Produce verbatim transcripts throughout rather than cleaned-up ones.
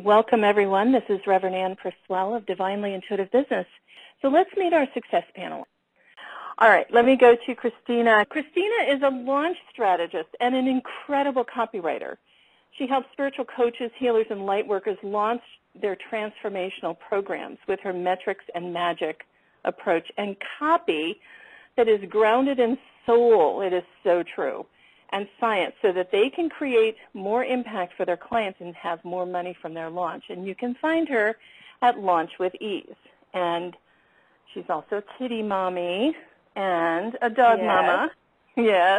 Welcome, everyone. This is Reverend Ann Purcell of Divinely Intuitive Business. So let's meet our success panel. All right, let me go to Christina. Christina is a launch strategist and an incredible copywriter. She helps spiritual coaches, healers, and light workers launch their transformational programs with her metrics and magic approach and copy that is grounded in soul. It is so true. And science, so that they can create more impact for their clients and have more money from their launch. And you can find her at Launch with Ease. And she's also a kitty mommy and a dog yes. mama. Yes.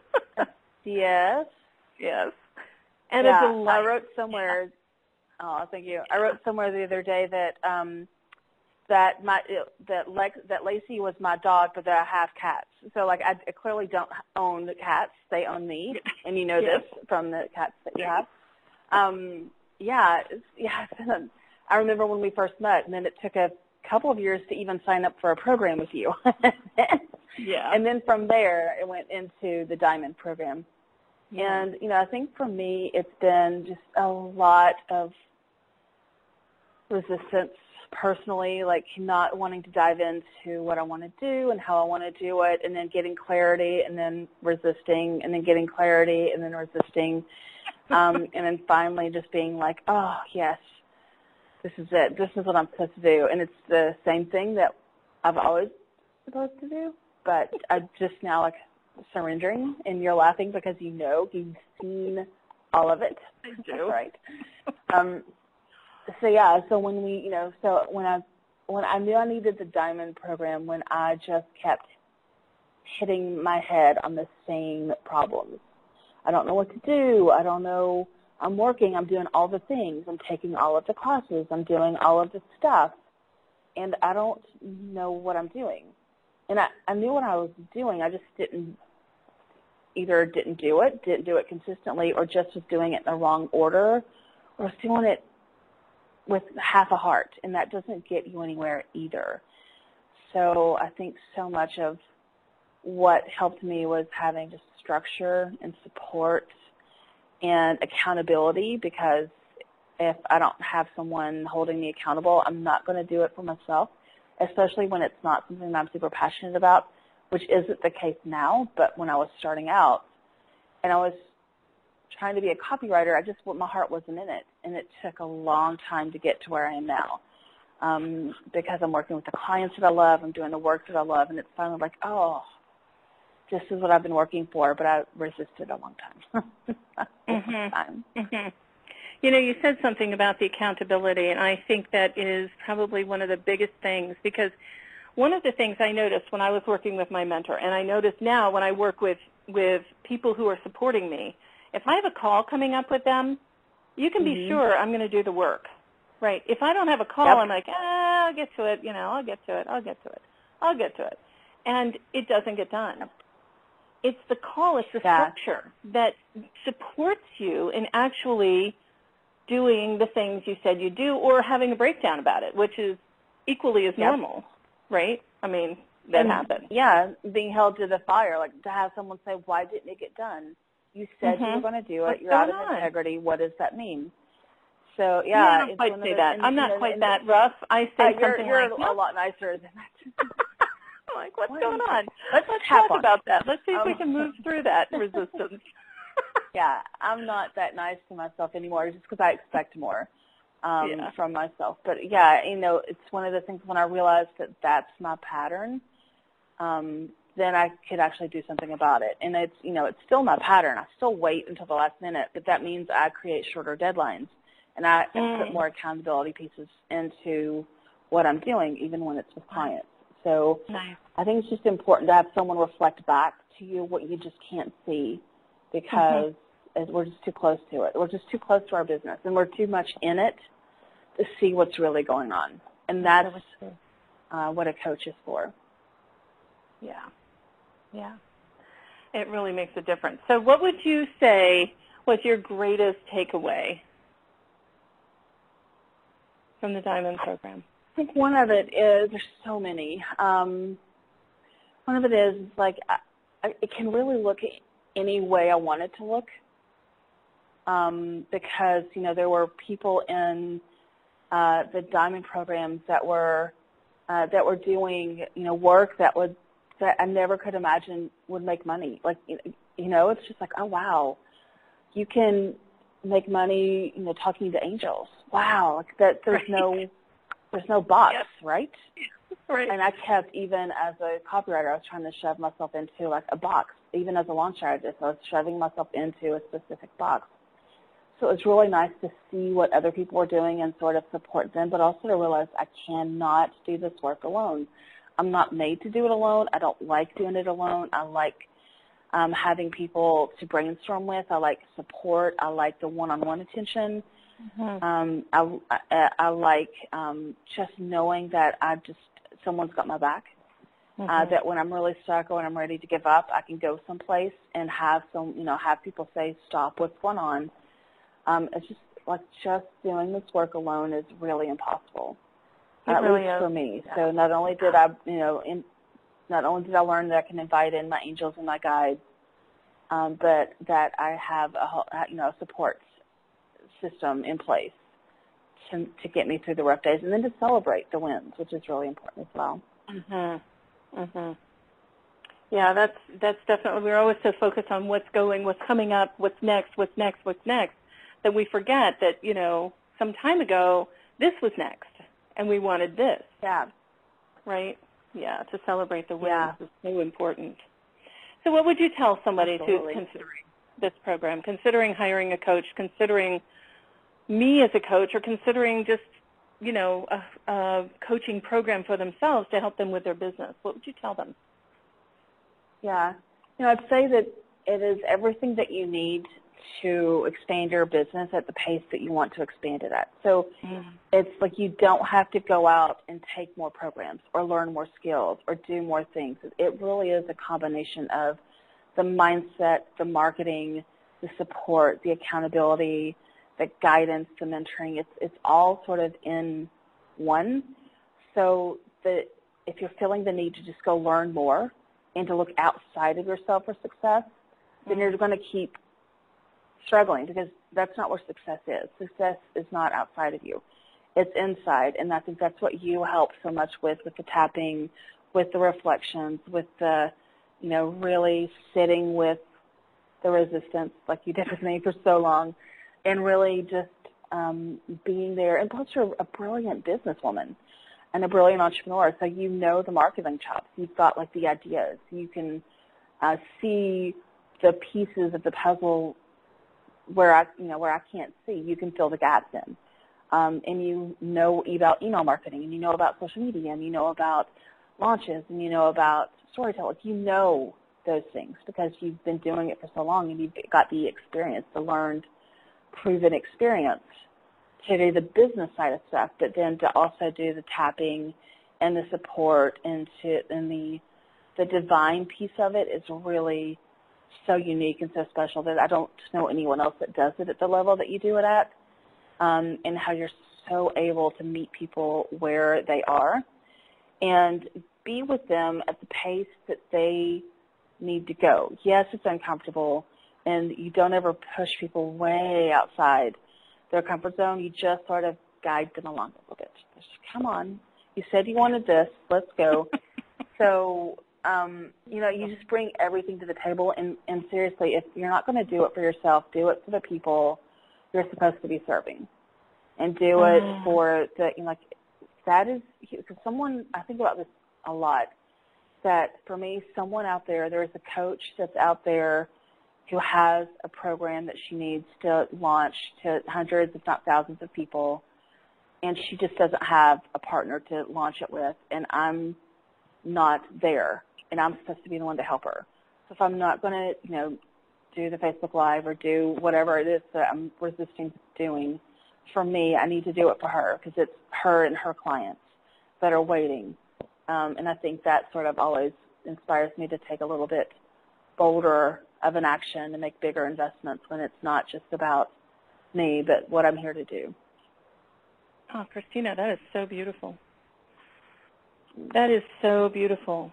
yes. Yes. And yeah, a delight. I wrote somewhere, oh, thank you. I wrote somewhere the other day that um, that my that Lex, that Lacey was my dog, but that I have cats. So like I, I clearly don't own the cats; they own me, and you know yes. this from the cats that you have. Um, yeah, it's, yeah. It's been a, I remember when we first met, and then it took a couple of years to even sign up for a program with you. yeah. And then from there, it went into the Diamond program. Yeah. And you know, I think for me, it's been just a lot of resistance. Personally, like not wanting to dive into what I want to do and how I want to do it, and then getting clarity, and then resisting, and then getting clarity, and then resisting, um, and then finally just being like, oh, yes, this is it. This is what I'm supposed to do. And it's the same thing that I've always supposed to do, but I'm just now like surrendering, and you're laughing because you know you've seen all of it. I do. That's right. Um, So yeah, so when we, you know, so when I, when I knew I needed the Diamond program, when I just kept hitting my head on the same problems. I don't know what to do. I don't know. I'm working. I'm doing all the things. I'm taking all of the classes. I'm doing all of the stuff, and I don't know what I'm doing. And I, I knew what I was doing. I just didn't, either didn't do it, didn't do it consistently, or just was doing it in the wrong order, or was doing it with half a heart, and that doesn't get you anywhere either. So I think so much of what helped me was having just structure and support and accountability, because if I don't have someone holding me accountable, I'm not going to do it for myself, especially when it's not something that I'm super passionate about, which isn't the case now, but when I was starting out and I was trying to be a copywriter, I just, my heart wasn't in it, and it took a long time to get to where I am now, um, because I'm working with the clients that I love, I'm doing the work that I love, and it's finally like, oh, this is what I've been working for, but I resisted a long time. mm-hmm. time. Mm-hmm. You know, you said something about the accountability, and I think that is probably one of the biggest things, because one of the things I noticed when I was working with my mentor, and I notice now when I work with, with people who are supporting me, if I have a call coming up with them, you can mm-hmm. be sure I'm going to do the work, right? If I don't have a call, yep. I'm like, ah, I'll get to it, you know, I'll get to it, I'll get to it, I'll get to it. And it doesn't get done. Yep. It's the call, it's the yeah. structure that supports you in actually doing the things you said you do, or having a breakdown about it, which is equally as yep. normal, right? I mean, that and, happens. Yeah, being held to the fire, like to have someone say, why didn't it get done? You said mm-hmm. you were going to do it. What's You're out of on? integrity. What does that mean? So, yeah. yeah I don't it's quite one say of that. and, I'm not you know, quite and, that rough. I say uh, something you're, you're like, a nope. lot nicer than that. I'm like, what's what going on? Let's, Let's tap talk on about it. that. Let's see if um, we can move through that resistance. Yeah, I'm not that nice to myself anymore, just because I expect more um, yeah. from myself. But, yeah, you know, it's one of the things when I realized that that's my pattern, um, then I could actually do something about it. And it's, you know, it's still my pattern. I still wait until the last minute, but that means I create shorter deadlines, and I mm. put more accountability pieces into what I'm doing, even when it's with clients. So nice. I think it's just important to have someone reflect back to you what you just can't see, because mm-hmm. we're just too close to it. We're just too close to our business, and we're too much in it to see what's really going on. And that's uh, what a coach is for. Yeah. Yeah. It really makes a difference. So what would you say was your greatest takeaway from the Diamond program? I think one of it is, there's so many. Um, one of it is, like, I, I, it can really look any way I want it to look. um, because, you know, there were people in uh, the Diamond programs that were uh, that were doing, you know, work that would that I never could imagine would make money. Like, you know, it's just like, oh wow, you can make money, you know, talking to angels. Wow, like that. There's right. no there's no box, yep. right? Right. And I kept, even as a copywriter, I was trying to shove myself into like a box. Even as a launch strategist, I was shoving myself into a specific box. So it was really nice to see what other people were doing and sort of support them, but also to realize I cannot do this work alone. I'm not made to do it alone. I don't like doing it alone. I like um, having people to brainstorm with. I like support. I like the one-on-one attention. Mm-hmm. um, I, I, I like um, just knowing that I just someone's got my back. Mm-hmm. uh, that when I'm really stuck or when I'm ready to give up, I can go someplace and have some, you know, have people say, "Stop, what's going on?" Um, it's just like just doing this work alone is really impossible, it at really least is. for me. Yeah. So not only did I, you know, in, not only did I learn that I can invite in my angels and my guides, um, but that I have a, you know, a support system in place to, to get me through the rough days, and then to celebrate the wins, which is really important as well. Mhm. Mhm. Yeah, that's that's definitely. We're always so focused on what's going, what's coming up, what's next, what's next, what's next, that we forget that, you know, some time ago this was next, and we wanted this. Yeah. Right. Yeah. To celebrate the wins yeah. is so important. So, what would you tell somebody Absolutely. who's considering this program, considering hiring a coach, considering me as a coach, or considering just, you know, a, a coaching program for themselves to help them with their business? What would you tell them? Yeah. You know, I'd say that it is everything that you need to expand your business at the pace that you want to expand it at. So mm. it's like you don't have to go out and take more programs or learn more skills or do more things. It really is a combination of the mindset, the marketing, the support, the accountability, the guidance, the mentoring. It's it's all sort of in one. So the, if you're feeling the need to just go learn more and to look outside of yourself for success, then you're going to keep struggling, because that's not where success is. Success is not outside of you. It's inside, and I think that's what you help so much with, with the tapping, with the reflections, with the, you know, really sitting with the resistance like you did with me for so long, and really just um, being there. And plus, you're a brilliant businesswoman and a brilliant entrepreneur, so you know the marketing chops. You've got, like, the ideas. You can uh, see the pieces of the puzzle where I, you know, where I can't see. You can fill the gaps in. Um, and you know about email marketing, and you know about social media, and you know about launches, and you know about storytelling. You know those things because you've been doing it for so long, and you've got the experience, the learned, proven experience to do the business side of stuff, but then to also do the tapping and the support and to and the the divine piece of it is really so unique and so special that I don't know anyone else that does it at the level that you do it at, um, and how you're so able to meet people where they are and be with them at the pace that they need to go. Yes, it's uncomfortable, and you don't ever push people way outside their comfort zone. You just sort of guide them along a little bit. Just, come on, you said you wanted this, let's go. So, um, you know, you just bring everything to the table, and, and seriously, if you're not going to do it for yourself, do it for the people you're supposed to be serving, and do it mm. for the, you know, like, that is, because someone, I think about this a lot, that for me, someone out there, there is a coach that's out there who has a program that she needs to launch to hundreds, if not thousands of people, and she just doesn't have a partner to launch it with, and I'm not there, and I'm supposed to be the one to help her. So if I'm not going to, you know, do the Facebook Live or do whatever it is that I'm resisting doing, for me, I need to do it for her, because it's her and her clients that are waiting. Um, and I think that sort of always inspires me to take a little bit bolder of an action and make bigger investments when it's not just about me, but what I'm here to do. Oh, Christina, that is so beautiful. That is so beautiful.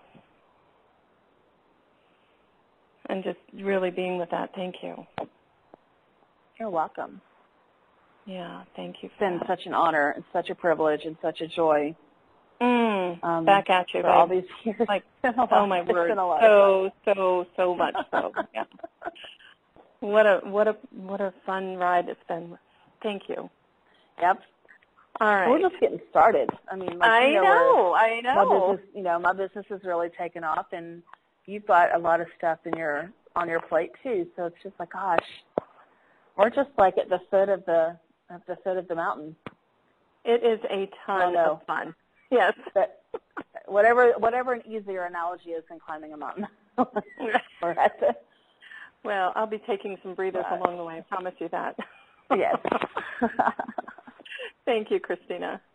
And just really being with that, thank you. You're welcome. Yeah, thank you It's for been that. such an honor and such a privilege and such a joy. Mm, Um, back at you, for babe. all these years. Like, It's been a oh lot. my It's word, been a lot so of so so much so. fun. Yeah. What a what a what a fun ride it's been. Thank you. Yep. All right. We're just getting started. I mean, like I you know, know, I we're, know. my business, you know, my business has really taken off, and you've got a lot of stuff in your on your plate too. So it's just like, gosh, we're just like at the foot of the at the foot of the mountain. It is a ton oh, no. of fun. Yes. But whatever whatever an easier analogy is than climbing a mountain. We're at the, well, I'll be taking some breathers right. along the way. I promise you that. Yes. Thank you, Christina.